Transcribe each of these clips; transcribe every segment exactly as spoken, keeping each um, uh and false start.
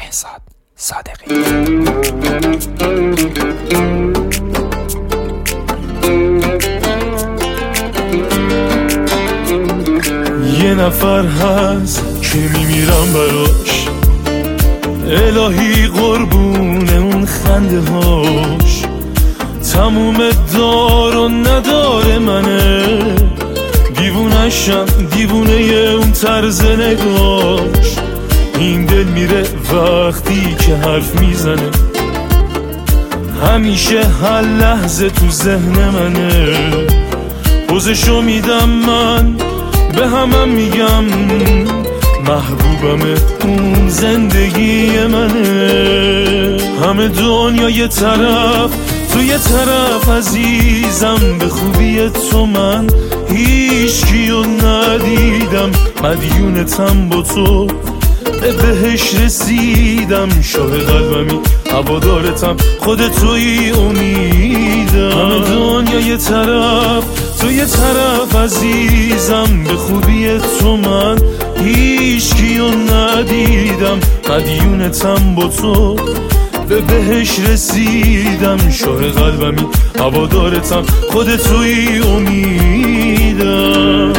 مهرزاد صادقی. یه نفر هست که میمیرم براش، الهی قربونه اون خنده هاش، تموم دار و نداره منه، دیوونشم دیوونه اون طرز نگاش، این دل میره وقتی که حرف میزنه، همیشه هر لحظه تو ذهن منه، پوزشو میدم من به همم میگم محبوبمه اون زندگی منه، همه دنیا یه طرف تو یه طرف عزیزم، به خوبی تو من هیچ کیو ندیدم، مدیونتم با تو به بهش رسیدم، شاه قلبمی هوادارتم خود توی امیدم، همه دنیا یه طرف تو یه طرف عزیزم، به خوبی تو من هیچ کیو ندیدم، مدیونتم با تو به بهش رسیدم، شاه قلبمی هوادارتم خود توی امیدم.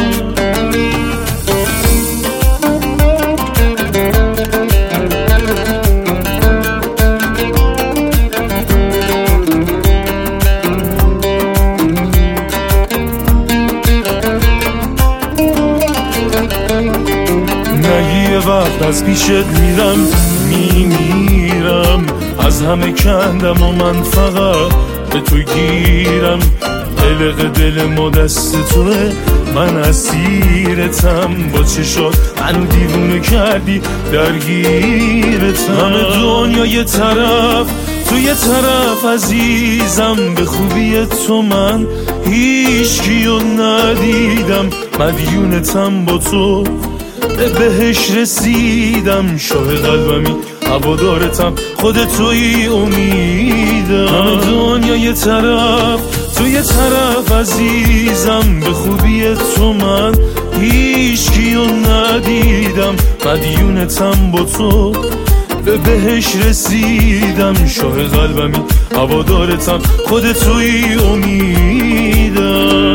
نگی وقت از پیشت میرم میمیرم، از همه کندم و من فقط به تو گیرم، قلق دل ما دست توه، من اسیرتم، با چشات منو دیوونه کردی درگیرتم، همه دنیا یه طرف تو یه طرف عزیزم، به خوبی تو من هیچ کیو ندیدم، مدیونتم با تو به بهش رسیدم، شاه قلبمی هوادارتم خود توی امیدم، همه دنیا یه طرف تو یه طرف عزیزم، به خوبی تو من هیچ کیو ندیدم، مدیونتم با تو به بهش رسیدم، شاه قلبمی هوادارتم خود توی امیدم.